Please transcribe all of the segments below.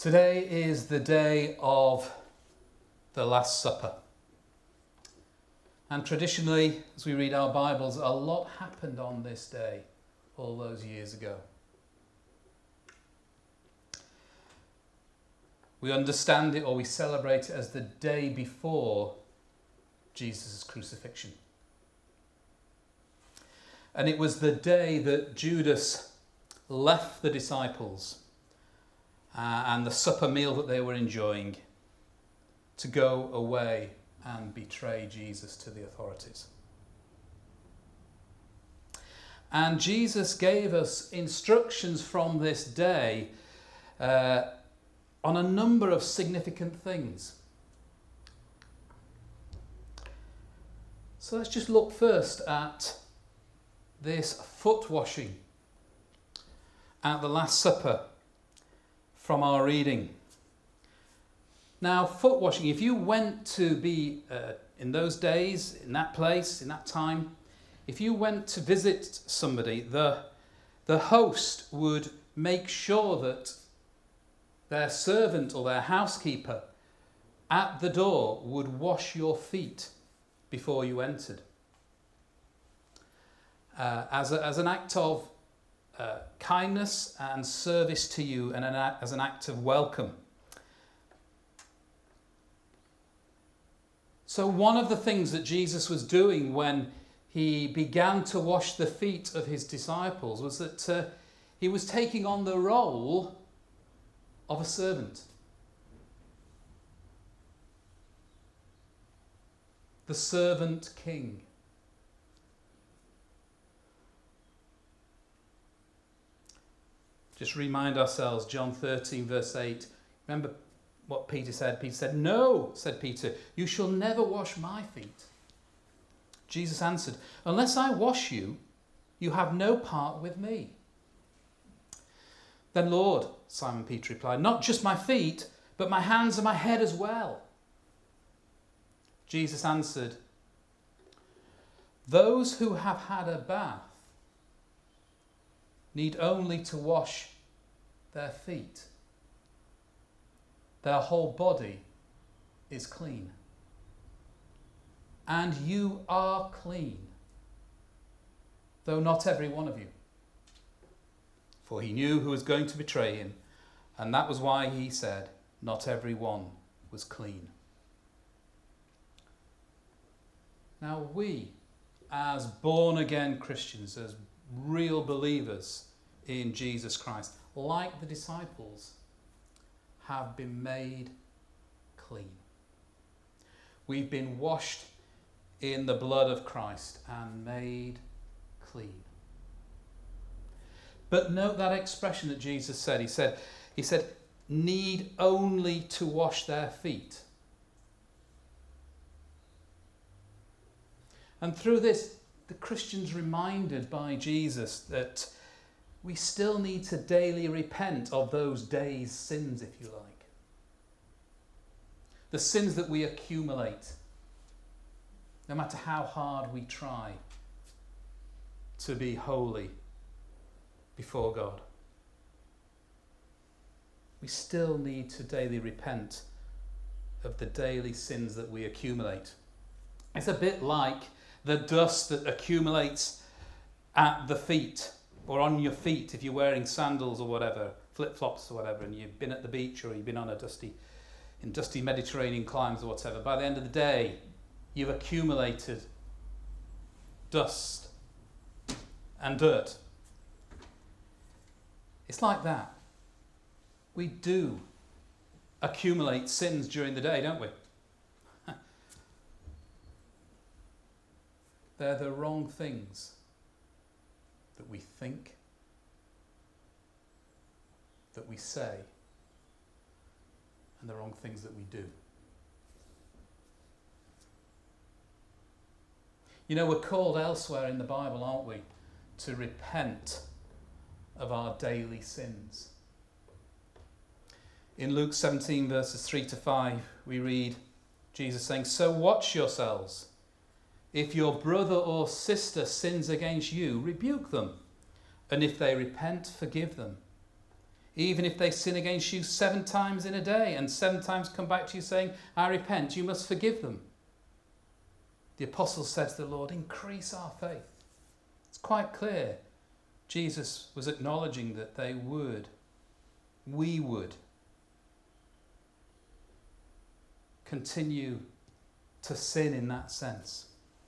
Today is the day of the Last Supper. And traditionally, as we read our Bibles, a lot happened on this day all those years ago. We understand it, or we celebrate it, as the day before Jesus' crucifixion. And it was the day that Judas left the disciples and the supper meal that they were enjoying to go away and betray Jesus to the authorities. And Jesus gave us instructions from this day on a number of significant things. So let's just look first at this foot washing at the Last Supper from our reading. Now, foot washing, if you went to be in those days, in that place, in that time, if you went to visit somebody, the host would make sure that their servant or their housekeeper at the door would wash your feet before you entered. As an act of kindness and service to you, and as an act of welcome. So one of the things that Jesus was doing when he began to wash the feet of his disciples was that he was taking on the role of a servant. The servant king. Just remind ourselves, John 13 verse 8. Remember what Peter said? Peter said, "No," said Peter, "you shall never wash my feet." Jesus answered, "Unless I wash you, you have no part with me." "Then, Lord," Simon Peter replied, "not just my feet, but my hands and my head as well." Jesus answered, "Those who have had a bath need only to wash their feet. Their whole body is clean. And you are clean, though not every one of you." For he knew who was going to betray him, and that was why he said, "Not every one was clean." Now we, as born-again Christians, as real believers in Jesus Christ, like the disciples, have been made clean. We've been washed in the blood of Christ and made clean. But note that expression that Jesus said. He said, need only to wash their feet. And through this, the Christian's reminded by Jesus that we still need to daily repent of those days' sins, if you like. The sins that we accumulate, no matter how hard we try to be holy before God. We still need to daily repent of the daily sins that we accumulate. It's a bit like the dust that accumulates at the feet, or on your feet if you're wearing sandals or whatever, flip-flops or whatever, and you've been at the beach or you've been on a dusty Mediterranean climbs or whatever. By the end of the day, you've accumulated dust and dirt. It's like that. We do accumulate sins during the day, don't we? They're the wrong things that we think, that we say, and the wrong things that we do. You know, we're called elsewhere in the Bible, aren't we, to repent of our daily sins. In Luke 17 verses 3 to 5, we read Jesus saying, "So watch yourselves. If your brother or sister sins against you, rebuke them. And if they repent, forgive them. Even if they sin against you 7 times in a day and 7 times come back to you saying, I repent, you must forgive them. The apostle said to the Lord, increase our faith. It's quite clear. Jesus was acknowledging that we would continue to sin in that sense.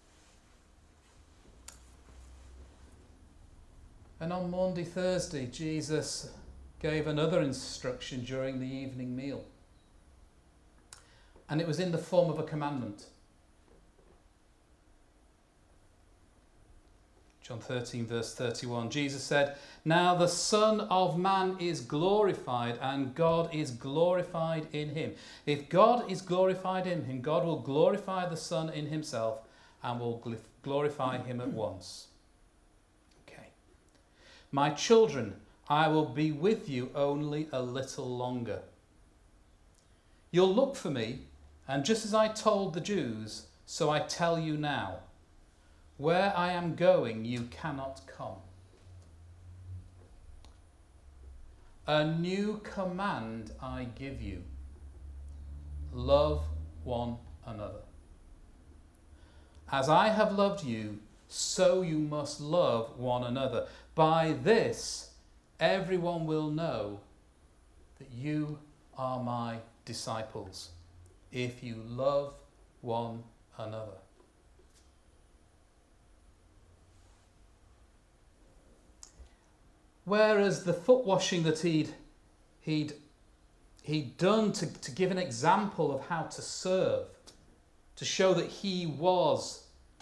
And on Maundy Thursday, Jesus gave another instruction during the evening meal. And it was in the form of a commandment. John 13, verse 31, Jesus said, now the Son of Man is glorified, and God is glorified in him. If God is glorified in him, God will glorify the Son in himself and will glorify him at once. Okay. My children, I will be with you only a little longer. You'll look for me, and just as I told the Jews, so I tell you now. Where I am going, you cannot come. A new command I give you. Love one another. As I have loved you, so you must love one another. By this, everyone will know that you are my disciples, if you love one another. Whereas the foot washing that he'd done to give an example of how to serve, to show that he was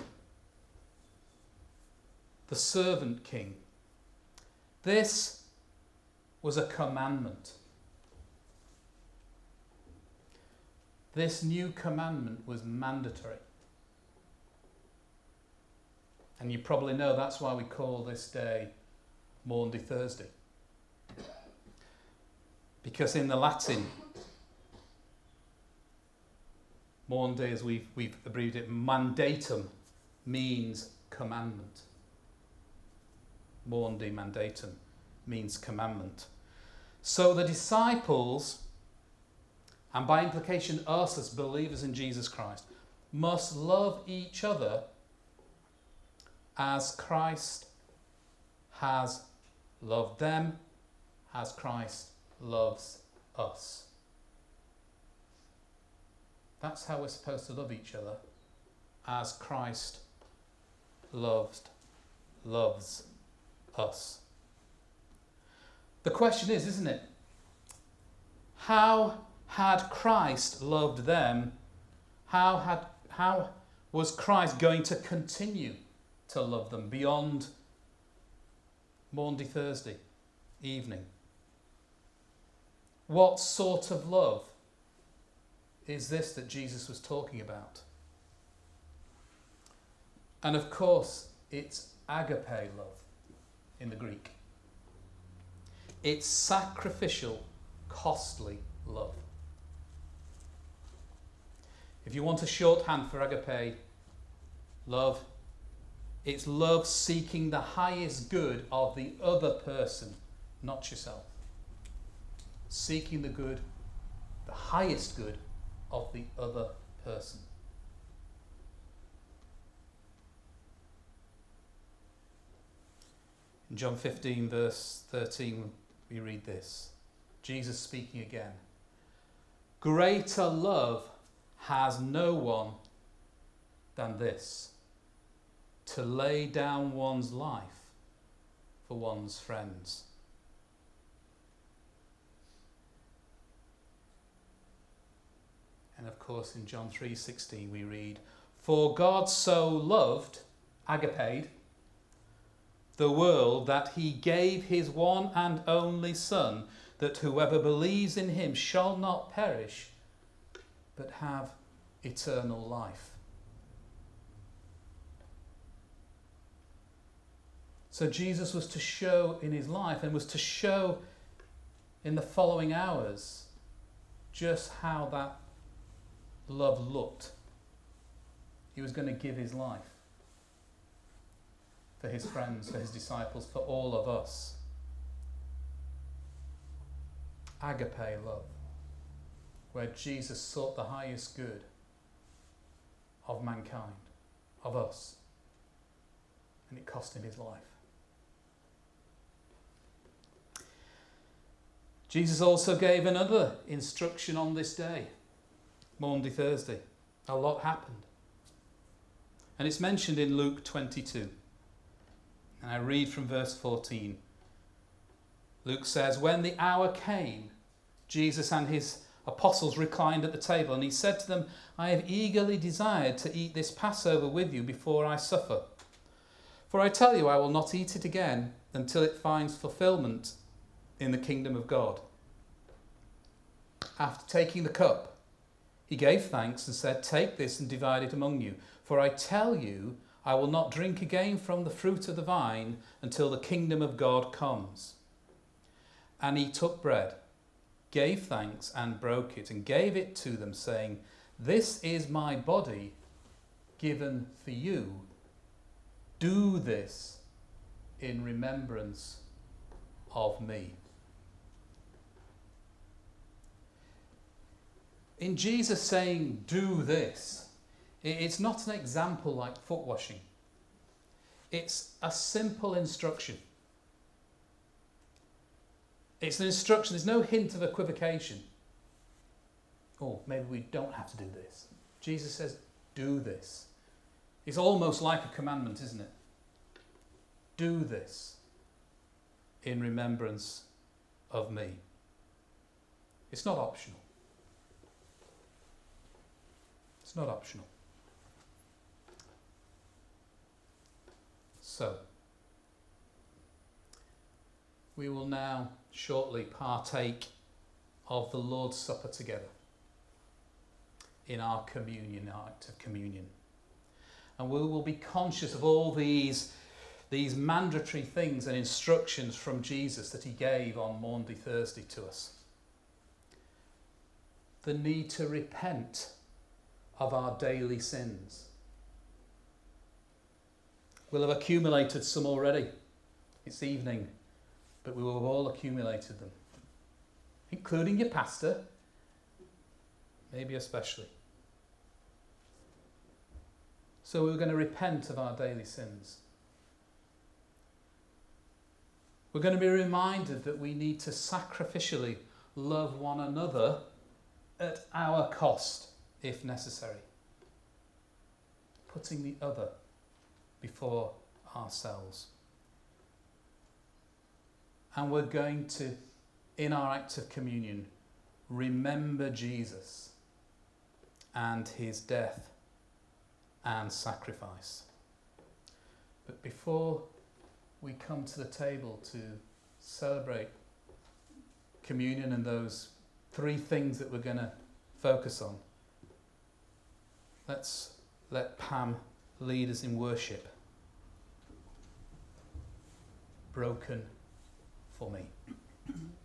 the servant king, this was a commandment. This new commandment was mandatory. And you probably know that's why we call this day Maundy Thursday. Because in the Latin, Maundy, as we've abbreviated it, mandatum, means commandment. Maundy mandatum means commandment. So the disciples, and by implication us as believers in Jesus Christ, must love each other as Christ has loved them, as Christ loves us. That's how we're supposed to love each other, as Christ loves us. The question is, isn't it? How had Christ loved them? How was Christ going to continue to love them beyond Maundy Thursday evening? What sort of love is this that Jesus was talking about? And of course, it's agape love in the Greek. It's sacrificial, costly love. If you want a shorthand for agape love, it's love seeking the highest good of the other person, not yourself. Seeking the good, the highest good of the other person. In John 15, verse 13, we read this. Jesus speaking again. Greater love has no one than this, to lay down one's life for one's friends. And of course in John 3:16 we read, for God so loved, agaped, the world that he gave his one and only Son, that whoever believes in him shall not perish, but have eternal life. So Jesus was to show in his life, and was to show in the following hours, just how that love looked. He was going to give his life for his friends, for his disciples, for all of us. agape love, where Jesus sought the highest good of mankind, of us, and it cost him his life. Jesus also gave another instruction on this day, Maundy Thursday. A lot happened. And it's mentioned in Luke 22. And I read from verse 14. Luke says, "When the hour came, Jesus and his apostles reclined at the table, and he said to them, 'I have eagerly desired to eat this Passover with you before I suffer. For I tell you, I will not eat it again until it finds fulfillment in the kingdom of God.' After taking the cup, he gave thanks and said, 'Take this and divide it among you. For I tell you, I will not drink again from the fruit of the vine until the kingdom of God comes.' And he took bread, gave thanks and broke it, and gave it to them, saying, 'This is my body given for you. Do this in remembrance of me.'" In Jesus saying, "Do this," it's not an example like foot washing. It's a simple instruction. It's an instruction. There's no hint of equivocation. Oh, maybe we don't have to do this. Jesus says, "Do this." It's almost like a commandment, isn't it? Do this in remembrance of me. It's not optional. It's not optional. So, we will now shortly partake of the Lord's Supper together in our communion, our act of communion. And we will be conscious of all these mandatory things and instructions from Jesus that he gave on Maundy Thursday to us. The need to repent of our daily sins. We'll have accumulated some already. It's evening, but we will have all accumulated them, including your pastor, maybe especially. So we're going to repent of our daily sins. We're going to be reminded that we need to sacrificially love one another at our cost, if necessary, putting the other before ourselves. And we're going to, in our act of communion, remember Jesus and his death and sacrifice. But before we come to the table to celebrate communion and those three things that we're going to focus on, let's let Pam lead us in worship. Broken for me.